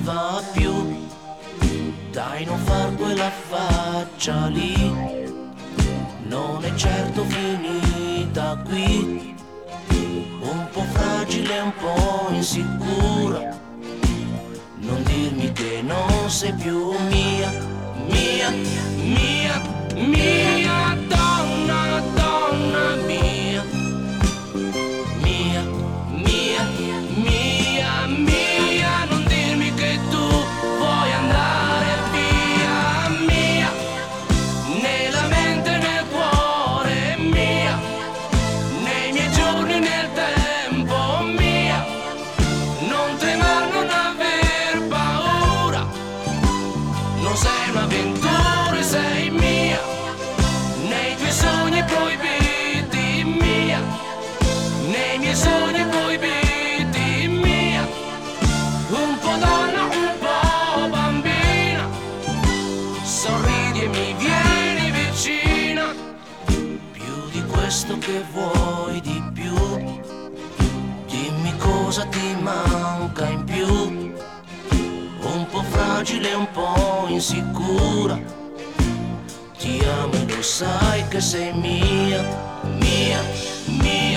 va più. Dai, non far quella faccia lì, non è certo finita qui. Un po' fragile, un po' insicura, non dirmi che non sei più mia, mia, mia, mia donna, donna mia, mia, mia, mia, mia, non dirmi che tu vuoi andare via, mia, nella mente, nel cuore, mia, nei miei giorni, nel tempo, mia, non tremar, non aver paura, non sei un'avventura, sei mia, nei tuoi sogni proibiti, mia, nei miei sogni proibiti, mia, un po' donna, un po' bambina, sorridi e mi vieni vicina, più di questo che vuoi di più, dimmi cosa ti manca in più, un po' fragile, un po' insicura, ti amo e lo sai che sei mia, mia, mia.